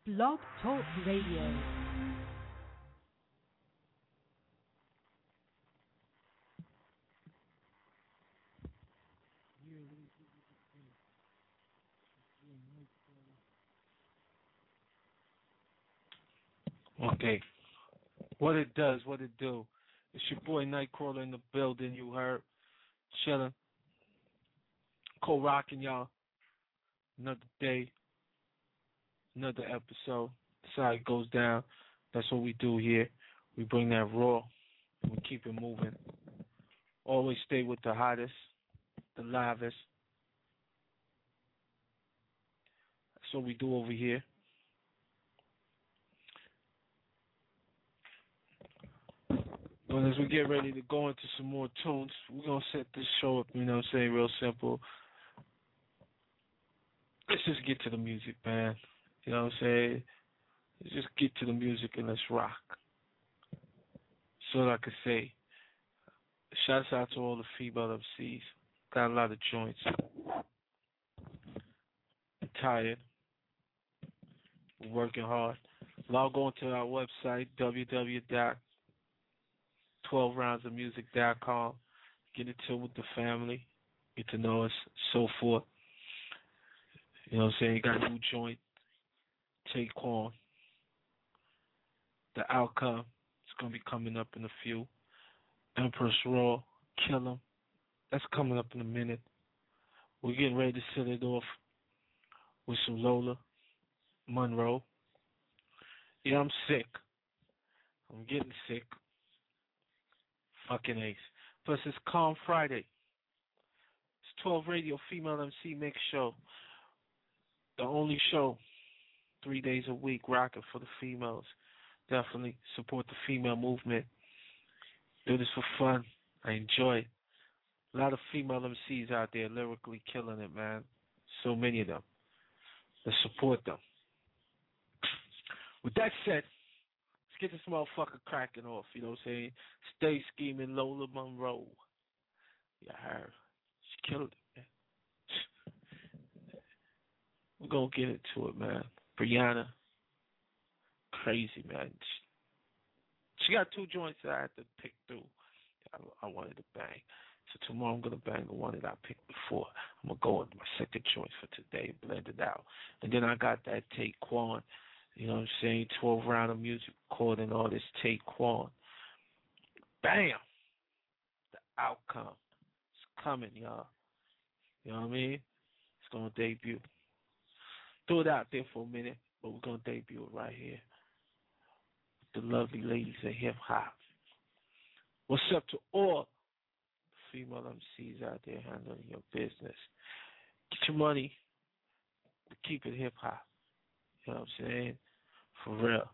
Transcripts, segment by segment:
Blog Talk Radio. Okay. What it does, what it do. It's your boy Nightcrawler in the building, you heard. Chilling. Co-rocking y'all. Another day. Another episode. That's how it goes down. That's what we do here. We bring that raw. And we keep it moving. Always stay with the hottest. The livest. That's what we do over here. And as we get ready to go into some more tunes, we're going to set this show up, you know what I'm saying, real simple. Let's just get to the music, man. You know what I'm saying? Let's just get to the music and let's rock. That's all I could say. Shouts out to all the female MCs. Got a lot of joints. I'm tired. We're working hard. Log on to our website, www.12roundsofmusic.com. Get in tune with the family. Get to know us, so forth. You know what I'm saying? You got a new joint. Take on. The outcome is going to be coming up in a few. Empress Raw, Kill 'Em. That's coming up in a minute. We're getting ready to set it off with some Lola Monroe. Yeah, I'm sick. I'm getting sick. Fucking ace. Plus, it's Calm Friday. It's 12 Radio Female MC Mix Show. The only show 3 days a week rocking for the females. Definitely support the female movement. Do this for fun. I enjoy it. A lot of female MCs out there lyrically killing it, man. So many of them. Let's support them. With that said, let's get this motherfucker cracking off, you know what I'm saying? Stay scheming, Lola Monroe. Yeah, her. She killed it, man. We're going to get into it, man. Brianna. Crazy, man. She got two joints that I had to pick through. I wanted to bang. So tomorrow I'm going to bang the one that I picked before. I'm going to go with my second choice for today, blend it out. And then I got that Taekwon, you know what I'm saying, 12 round of music recording all this Taekwon. Bam! The outcome. It's coming, y'all. You know what I mean? It's going to debut. Throw it out there for a minute, but we're going to debut it right here. The lovely ladies of hip-hop. What's up to all the female MCs out there handling your business? Get your money, but keep it hip-hop. You know what I'm saying? For real.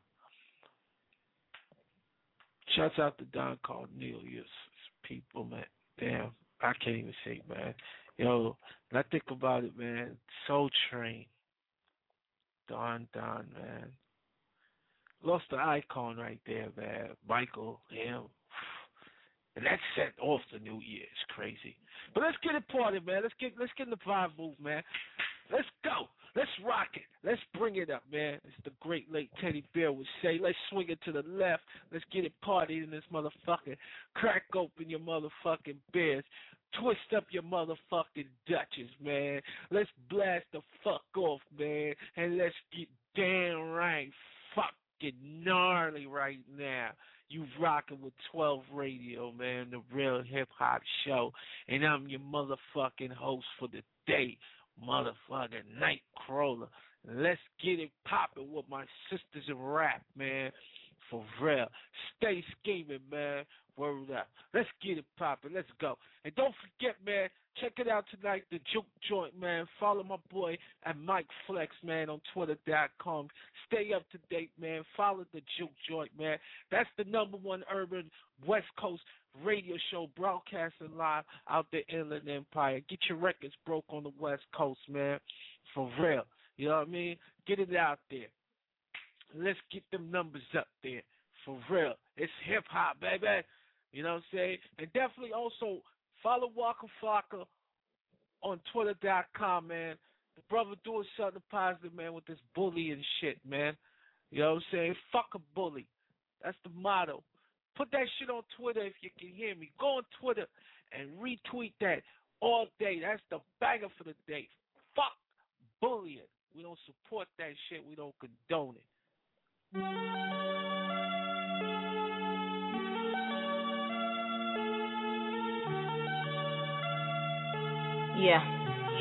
Shouts out to Don Cornelius. People, man. Damn, I can't even say, man. Yo, when I think about it, man, Soul Train. Don, man. Lost the icon right there, man. Michael, him. And that set off the new year. It's crazy. But let's get it parted, man. Let's get in the vibe move, man. Let's go. Let's rock it. Let's bring it up, man. As the great late Teddy Bear would say, let's swing it to the left. Let's get it partied in this motherfucker. Crack open your motherfucking beers. Twist up your motherfucking Dutches, man. Let's blast the fuck off, man. And let's get downright fucking gnarly right now. You rocking with 12 Radio, man, the real hip-hop show. And I'm your motherfucking host for the day, motherfucking Nightcrawler. Let's get it poppin' with my sisters in rap, man. For real. Stay scheming, man. Word up. Let's get it poppin'. Let's go. And don't forget, man, check it out tonight, the Juke Joint, man. Follow my boy at Mike Flex, man, on Twitter.com. Stay up to date, man. Follow the Juke Joint, man. That's the #1 urban West Coast radio show broadcasting live out the Inland Empire. Get your records broke on the West Coast, man. For real. You know what I mean? Get it out there. Let's get them numbers up there. For real. It's hip-hop, baby. You know what I'm saying? And definitely also follow Waka Flocka on Twitter.com, man. The brother doing something positive, man, with this bullying shit, man. You know what I'm saying? Fuck a bully. That's the motto. Put that shit on Twitter if you can hear me. Go on Twitter and retweet that all day. That's the banger for the day. Fuck bullying. We don't support that shit. We don't condone it. Yeah.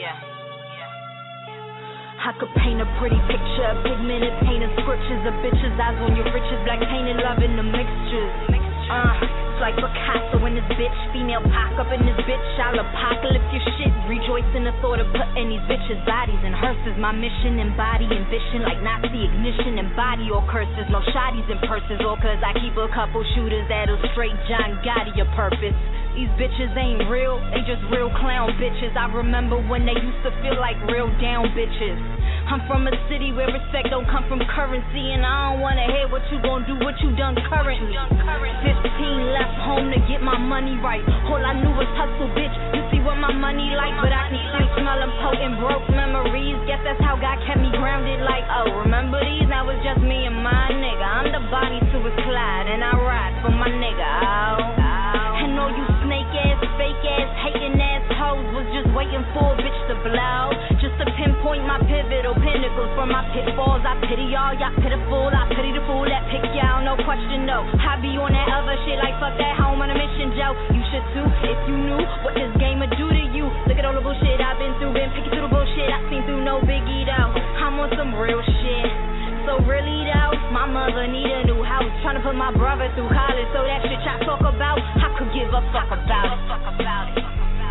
I could paint a pretty picture, pigmented painted scriptures of bitches, eyes on your riches, black painted love in the mixtures. It's like Picasso in this bitch, female pack up in this bitch, I'll apocalypse your shit, rejoice in the thought of putting these bitches' bodies in hearses. My mission, embody ambition like Nazi ignition, embody all curses, no shotties in purses, all cause I keep a couple shooters that'll straight John Gotti your purpose. These bitches ain't real, they just real clown bitches. I remember when they used to feel like real down bitches. I'm from a city where respect don't come from currency, and I don't wanna hear what you gon' do, what you done currently. 15 left home to get my money right. All I knew was hustle, bitch. You see what my money like, but I can still smell them potent broke memories. Guess that's how God kept me grounded. Like, oh, remember these? Now it's just me and my nigga. I'm the body to his Clyde, and I ride for my nigga. Oh. And all you snake ass, fake ass, hating ass hoes was just waiting for a bitch to blow. Just to pinpoint my pivotal pinnacles from my pitfalls. I pity y'all pitiful. I pity the fool that pick y'all, no question, no. I be on that other shit like fuck that home on a mission, Joe. You should too, if you knew what this game would do to you. Look at all the bullshit I've been through, been picking through the bullshit I seen through, no biggie though. I'm on some real shit. So really though, my mother need a new house. Tryna put my brother through college, so that shit y'all talk about, I could give a fuck about it.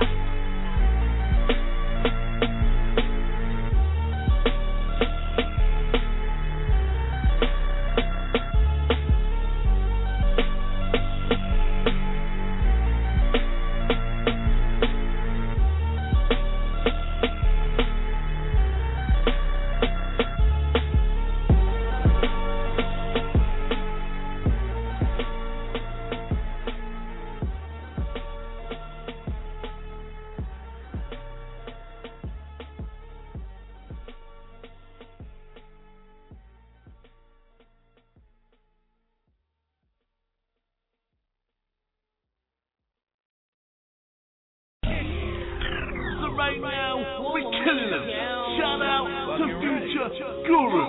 Right now, we're killing them. Shout out to Future Guru.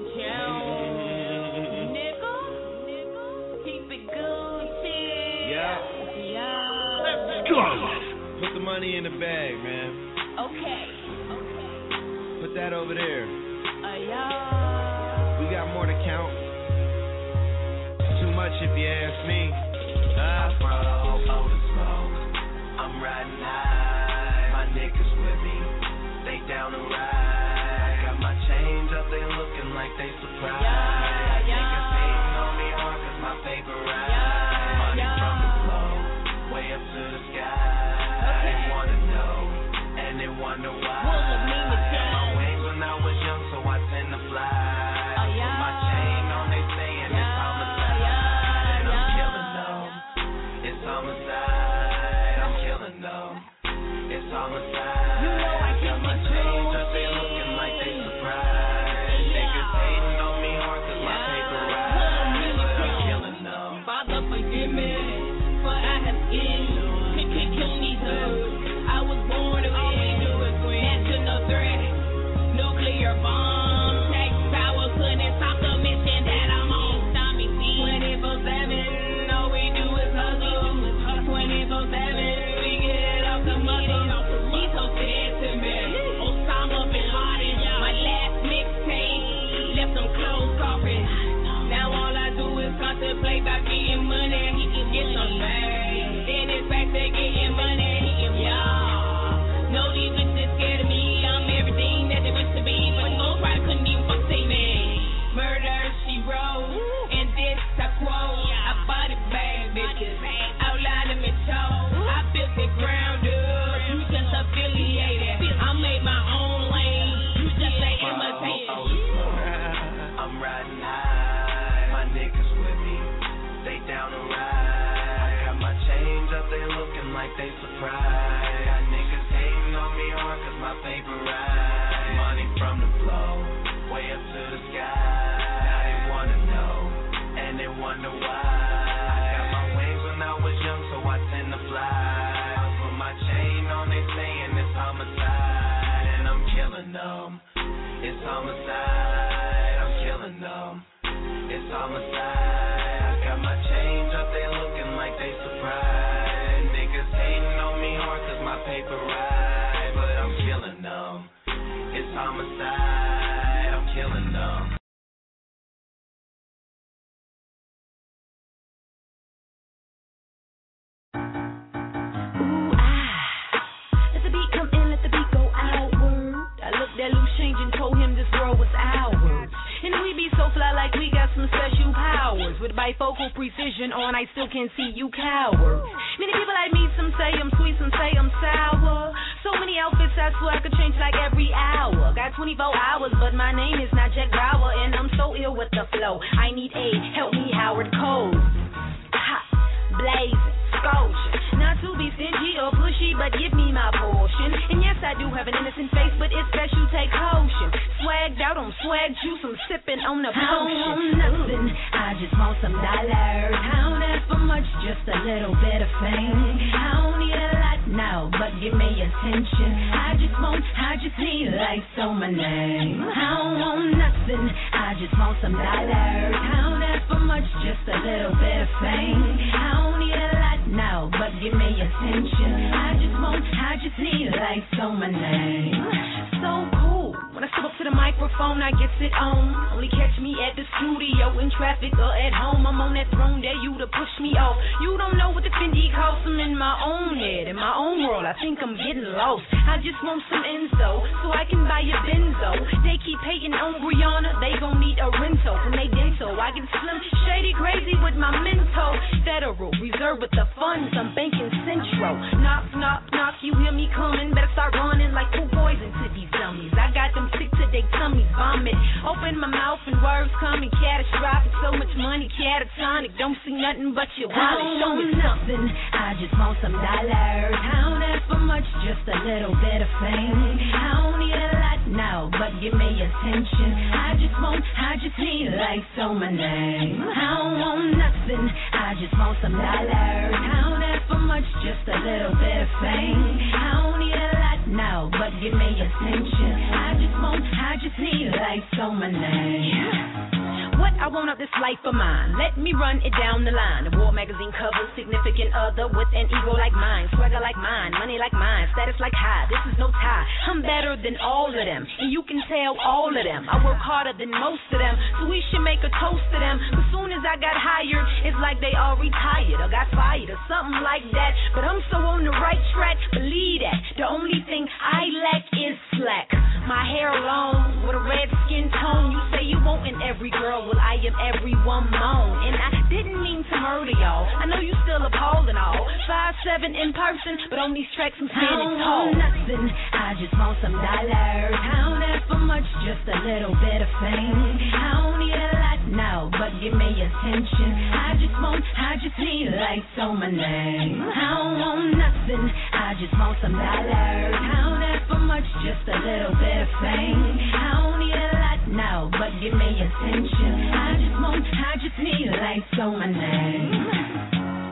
Yeah. Let's go. Put the money in the bag, man. Okay. Put that over there. We got more to count. Too much if you ask me. I'm riding high. My niggas with me. They down to ride. I got my chains up, they looking like they surprised. Niggas hating on me hard cause my paper ride. Money from the flow, way up to the sky. They wanna know, and they wonder why. I had my wings when I was young, so I tend to fly. I put my chain on, they saying it's homicide. And I'm killing them. It's homicide. I'm killing them. It's homicide. You know I got my chains up, they looking like they surprised. Niggas hating on me hard cause my paper ride. But I'm killing them. Father, forgive me, for I have sinned. Killing these hoes. I was born to win. National threat, nuclear bomb, tax power, couldn't stop the mission that I'm on. 24/7, all we do is hustle. 24/7, we get off the muscle. She's so dead to me. Osama bin Laden, my last mixtape left them clothes coffin. Now all I do is contemplate about getting money. He can get some bag. Then it's back to getting money. Yeah. No, these bitches scared of me. I'm everything that they wish to be. But Ghost Rider couldn't even fuck say me. Murder, she wrote. And this I quote. I bought it bad, bitches. Outline them and show. I built the ground up. You just affiliated. I made my own lane. You just ain't imitated. I'm riding high. My niggas with me. They down to ride. I got my chains up, they looking like they surprised. Got niggas hating on me hard cause my paper ride. It's homicide, I'm killing them. It's homicide, I got my change up, they looking like they surprised. Niggas hating on me hard cause my paper right, but I'm killing them. It's homicide, I'm killing them. Let the beat come in, let the beat go outward. I looked at Loose Change and told him this world was ours. And we be so fly like we got some special powers. With bifocal precision on, I still can't see you cowards. Many people like me, some say I'm sweet, some say I'm sour. So many outfits, I swear I could change like every hour. Got 24 hours, but my name is not Jack Bauer. And I'm so ill with the flow. I need aid, help me Howard Cole. Hot, blazing, scorching. Not to be stingy or pushy, but give me my portion. And yes, I do have an innocent face, but it's best you take caution. Swagged out on swag juice, I'm sipping on the potion. I don't want nothing, I just want some dollars. I don't ask for much, just a little bit of fame. I don't need a lot now, but give me attention. I just need likes on my name. I don't want nothing, I just want some dollars. I don't ask for much, just a little bit of fame. I don't need a lot now, but give me attention. I just need likes on my name. So cool. When I step up to the microphone, I gets it on. Only catch me at the studio, in traffic, or at home. I'm on that throne, dare you to push me off. You don't know what the Fendi costs. I'm in my own head, in my own world. I think I'm getting lost. I just want some Enzo, so I can buy a Benzo. They keep hating on Brianna, they gon' need a rental from they dental. I get slim, shady, crazy with my mental. Federal Reserve with the funds, I'm banking Central. Knock, knock, knock, you hear me coming. Better start running like two poison to these dummies. I got them sick to their tummies, vomit. Open my mouth and words coming catastrophic. So much money, catatonic. Don't see nothing but your wallet. Show me nothing, I just want some dollars. I don't ask for much, just a little bit of fame. I don't need a lot now, but give me attention. I just need likes on my name. I don't want nothing, I just want some dollars. I don't ask for much, just a little bit of fame. I don't need a lot now, but give me attention. I just need likes on my name. What I want out this life of mine, let me run it down the line. The War magazine cover, significant other with an ego like mine, swagger like mine, money like mine, status like high. This is no tie. I'm better than all of them, and you can tell all of them. I work harder than most of them, so we should make a toast to them. As soon as I got hired, it's like they all retired or got fired or something like that. But I'm so on the right track, believe that. The only thing I lack is slack. My hair long with a red skin tone. You say you want in every girl, well I am everyone moan. And I didn't mean to murder y'all. I know you still appalled and all. 5'7" in person, but on these tracks I'm standing tall. I don't want nothing, I just want some dollars. I don't ask for much, just a little bit of fame. I don't need a lot now, but give me attention. I just need likes on my name. I don't want nothing, I just want some dollars. I don't ask for much, just a little bit of fame. I don't need a lot now, but give me attention. I just need likes on my name.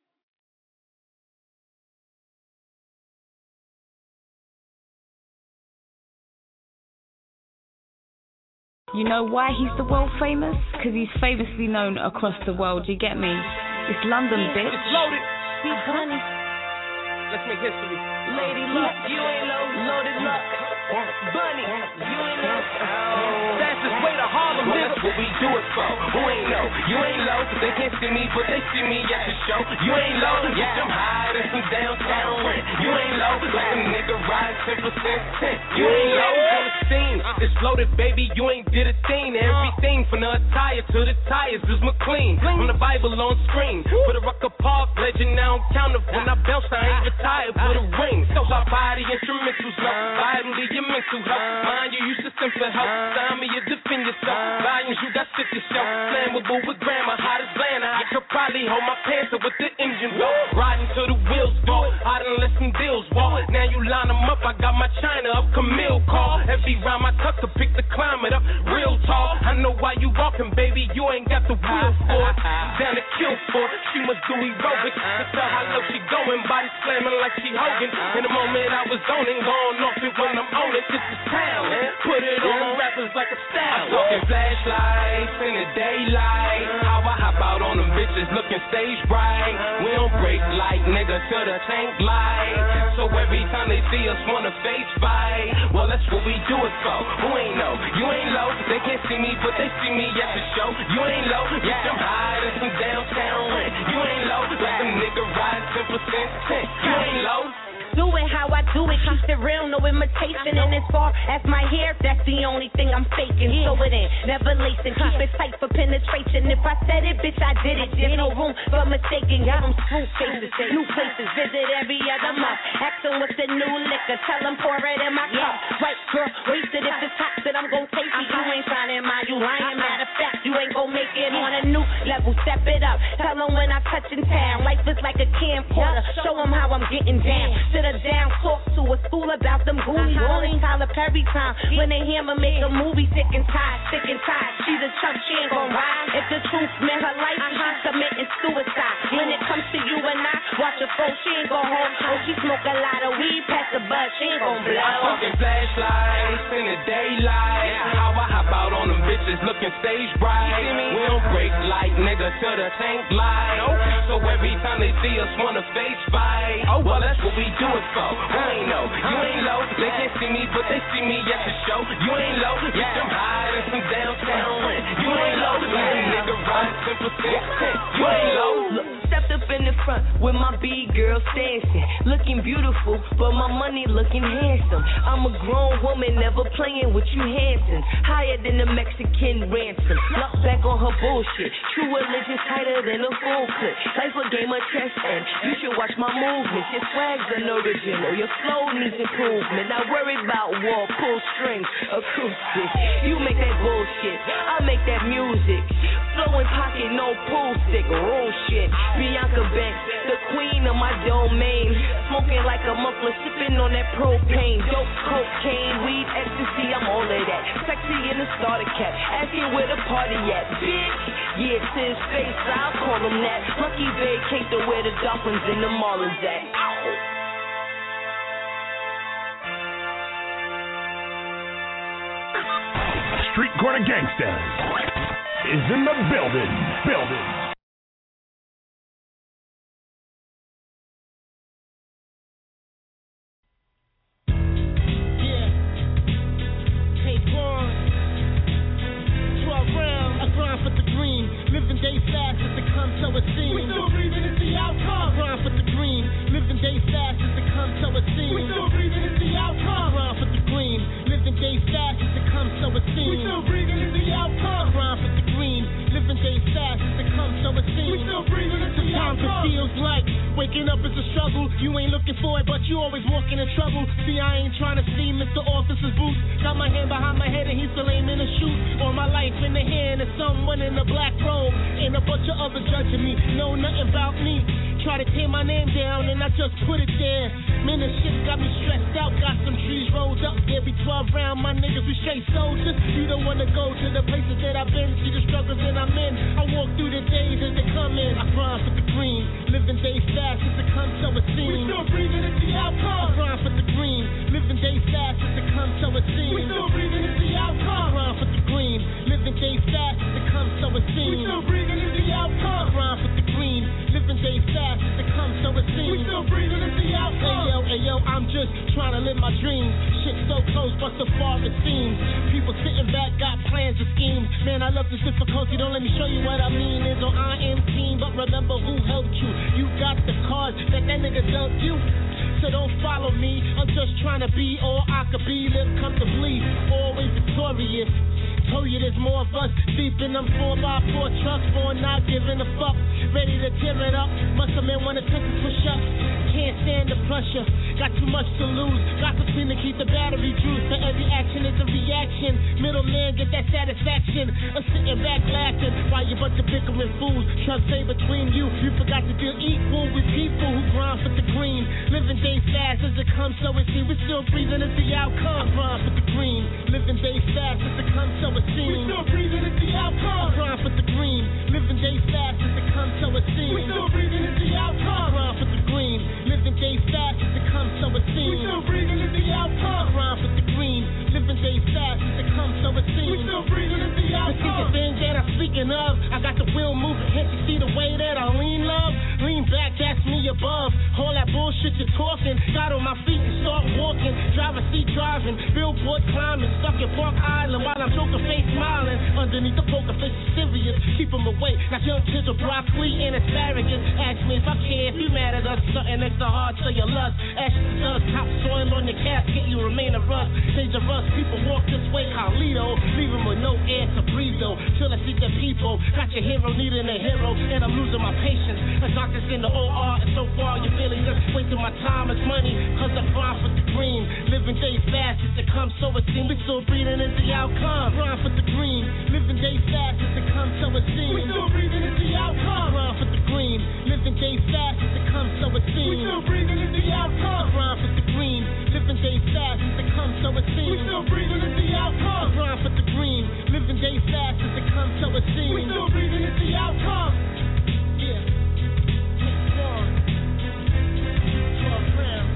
You know why he's the world famous? Because he's famously known across the world, you get me? It's London, bitch. It's loaded. Honey. Let's make history. Lady Luck, you ain't loaded luck. Bunny, you ain't Fastest way to Harlem, well, that's what we do it for. Who ain't low? You ain't low, they can't see me, but they see me at the show. You ain't low, yeah, I'm higher than some downtown rent. You ain't low, like a nigga riding 10% tent. You ain't low on the scene, it's loaded, baby, you ain't did a thing. Everything from the attire to the tires is McLean. From the Bible on screen, for the Rucker Park legend, now I'm counter. When I bounce, I ain't retired for the ring. So I buy the instrumentals, love, buy them to your mental health. Mind you, use system for help. Sign me, you defend yourself. Volumes, you got sick yourself. Flammable with grammar, hot as Atlanta. I could probably hold my pants up with the engine blow. Riding till the wheels fall. I done let some deals walk. Now you line them up, I got my China up. Camille call. Every rhyme I tuck to pick the climate up. Real tall. I know while you walking, baby, you ain't got the will for it. Down to kill for it, she must do aerobics. To tell how low she going, body slamming like she Hogan. In the moment I was owning, going off it when I'm on it. This is town, put it on rappers like a style. I'm talking flashlights in the daylight. How I hop out on them bitches looking stage bright. We don't break like nigga to the tank light. So every time they see us wanna face fight. Well, that's what we do it for. Who ain't know? You ain't low. They can't see me, but they see me at the show. You ain't low. Get them high in some downtown rent. You ain't low. Let them nigga ride 10%. You ain't low. Do it how I do it, keep it real, no imitation. And as far as my hair, that's the only thing I'm faking. So it ain't never lacing, keep it tight for penetration. If I said it, bitch, I did it. There's no room for mistaking. Got them screw faces, new places, visit every other month. Ask them what's the new liquor, tell them pour it in my cup. Right, girl, waste it if it's hot, that I'm gon' taste it. You ain't trying mine, you lying. Matter of fact, you ain't gon' make it on a new level. Step it up, tell them when I touch in town. Life is like a camcorder, show them how I'm getting down. Down, talk to a school about them goonies. Rolling Tyler Perry time. When they hear me make a movie, sick and tired. She's a chump, she ain't gon' ride. If the truth meant her life, she's committing suicide. When it comes to you and I, watch her flow, she ain't gon' hold. Oh, she smoke a lot of weed, pass the bud, she ain't gon' blow. I'm talking flashlights in the daylight. How I hop out on them bitches looking stage bright. We don't break like nigga to the tank light. So every time they see us wanna face fight. Oh, well, that's what we do it for. Who ain't know? You ain't low. They can't see me, but they see me at the show. You ain't low. Get them high in some downtown rent. You ain't low. Let them nigga ride 10%. You ain't low. Look, stepped up in the front with my big girl dancing, looking beautiful, but my money looking handsome. I'm a grown woman, never playing with you Hansons. Higher than the Mexican ransom. Lock back on her bullshit. True religion tighter than a full clip. Life a game of chess, and you should watch my movements. Your swag's unoriginal, your flow needs improvement. Not worry about wall, pull strings, acoustic. You make that bullshit, I make that music. Flow in pocket, no pool stick, roll shit. Bianca Banks, the queen of my domain. Smoking like a muffler, sipping on that propane. Dope, cocaine, weed, ecstasy, I'm all of that. Sexy in the starter cap, asking where the party at, bitch. Yeah, to his face, I'll call him that. Lucky vacate to where the Dolphins and the Marlins at. Ow. Street Corner Gangsters is in the building. Living days fast as it comes, so it seems. We still breathing, it's the outcome. Grind for the green. Living days fast as it comes, so it seems. We still breathing, it's the outcome. Grind for the green. Living days fast as it comes, so it seems. We still breathing, it's the outcome. Grind for the green. Living days fast as it comes, so it seems. We still breathing, it's the outcome. Sometimes it feels like waking up is a struggle. You ain't looking for it, but you always walking in trouble. See, I ain't trying to see Mr. Officer's boots. Got my hand behind my head and he's still aiming to shoot. All my life in the hand of someone in a black robe. And a bunch of others judging me, know nothing about me. Try to tear my name down and I just put it there. Man, this shit got me stressed out. Got some trees rolled up, there be 12 round. My niggas, we straight soldiers. You don't wanna go to the places that I've been. See the struggles that I'm in. I walk through the days as they come in. I grind for the green. Living days fast as it comes, so it seems. We still breathing, it's the outcome. I grind for the green. Living days fast as it comes, so it seems. We still breathing, it's the outcome. I grind for the green. Living days fast as it comes, so it seems. We still breathing, it's the outcome. I grind for the green. Living days fast as it comes, so it seems. We still breathing, it's the outcome. Hey yo, I'm just trying to live my dreams. Shit so close, but so far it seems. People sitting back, got plans and schemes. Man, I love this difficulty. Don't let me show you what I mean. Is on I am team, but remember who helped you. You got the cards that nigga dealt you. So don't follow me. I'm just trying to be all I could be. Live comfortably, always victorious. Told you there's more of us deep in them 4x4 trucks, born not giving a fuck, ready to tear it up. Muscle man wanna take a push up, can't stand the pressure, got too much to lose, got to seem to keep the battery juice. For every action is a reaction, middleman get that satisfaction of sitting back laughing while you bunch of bickering fools try to stay between you. You forgot to deal equal with people who grind for the green. Living days fast as it comes, so it seems. We still breathing, it's the outcome. I grind for the green. Living days fast as it comes, so it seems. We still breathing, it's the the outcome. I grind for the green, living days fast as it comes, so it seems. We still breathing is the outcome. I grind for the green, living days fast as it comes, so it seems. We still breathing is the outcome. I grind for the green, living days fast as it comes, so it seems. We still breathing is the outcome. See the thing that I'm speaking of, I got the wheel moving. Can't you see the way that I lean, love? Lean back, that's me above. All that bullshit you're talking, got on my feet and start walking. Driver seat driving, billboard climbing, stuck in Park Island while I'm poker face smiling. Underneath the poker face is serious, keep them away. Got young kids with broccoli and asparagus. Ask me if I care, if you mad at us, something extra hard to your lust. Ashes to dust, top soil on your casket, you remain a rust. Dangerous, people walk this way, Carlito. Leave them with no air to breathe though, till I see the people. Got your hero needing a hero, and I'm losing my patience. A doctor's in the OR, and so far you're feeling just wasting my time as money, cause I grind for the green. Living days fast as it comes, so it seems. We still breathing is the outcome. Grind for the green. Living days fast as it comes, so it seems. We still breathing is the outcome. Grind for the green. Living days fast as it comes, so it seems. We still breathing is the outcome. Grind for the green. Living days fast as it comes, so it seems. We still breathing is the outcome. Grind for the green. Living days fast as it comes, so it seems. We still breathing is the outcome. Yeah. Take one. 12 grams.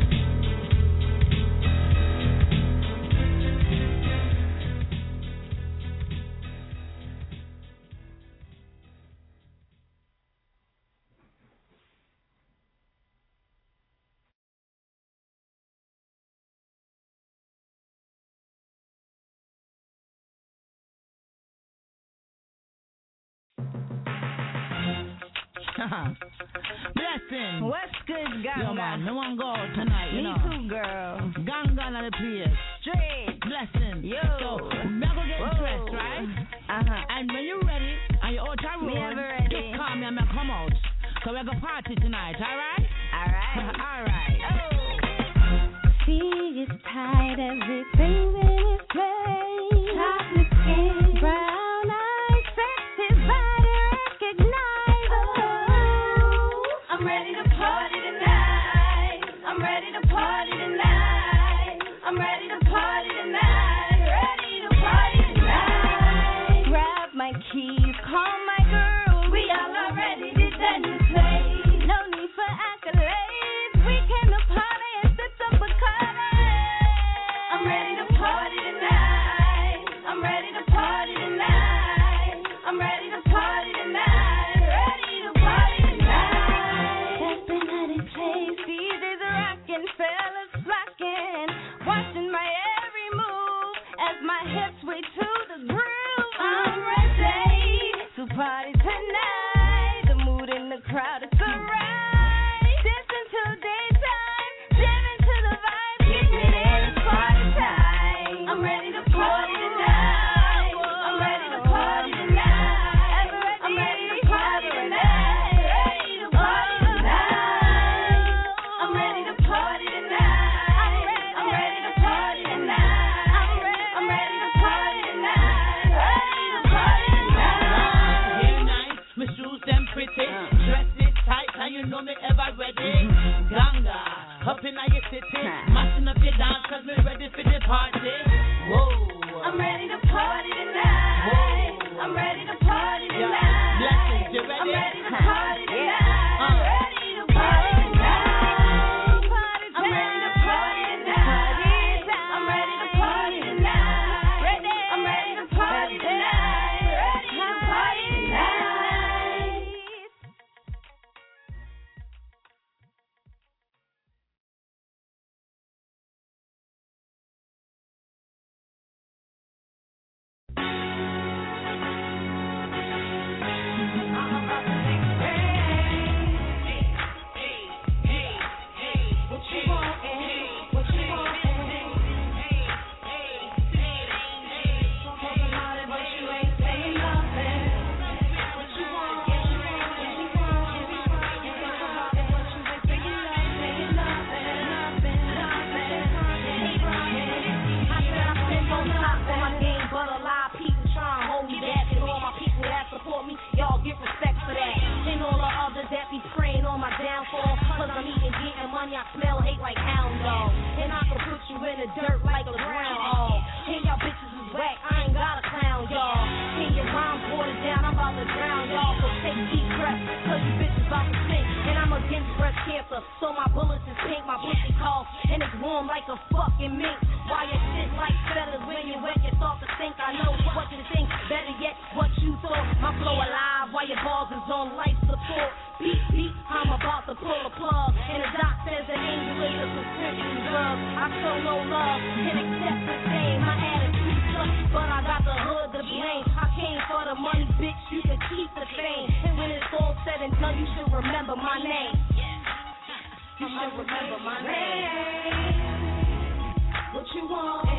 Blessing. What's good, Ganga? Yo, man, no one go out tonight, you Me know. too, girl. Ganga on the place. Straight. Blessing. Yo. So, we're going to get dressed, right? Uh-huh. And when you're ready, and you're out of road, Me ever ready. just call me and I'll come out. So we're going to party tonight, alright? Alright. Alright. Oh. See, it's tight, everything's in its place. Chocolate skin, brown eyes, sexy body, recognize. Oh, I'm ready to party tonight. I'm ready to party tonight. I'm ready to party tonight. Ready to party tonight. Grab my keys, call my girls. We all are ready to dance and play. No need for accolades. We came to party and sip some Bacardi. I'm ready to party tonight. I'm ready to party tonight. I'm ready to party tonight. Ready to party tonight. Stepping at a place, DJs are rocking, fellas flocking, watching my every move as my hips sway to the groove. I'm ready to party. cancer. So my bullets is pink, my pussy cold, and it's warm like a fucking mink. Why your shit like feathers when you wet, you start to think I know what you think. Better yet, what you thought. My flow alive while your balls is on life support. Beep, beep, I'm about to pull a plug. And the doc says an angel is a prescription drug. I show no love and accept the same. My attitude sucks, but I got the hood to blame. I came for the money, bitch, you can keep the fame. And when it's all said and done, you should remember my name. You should remember my name. What you want?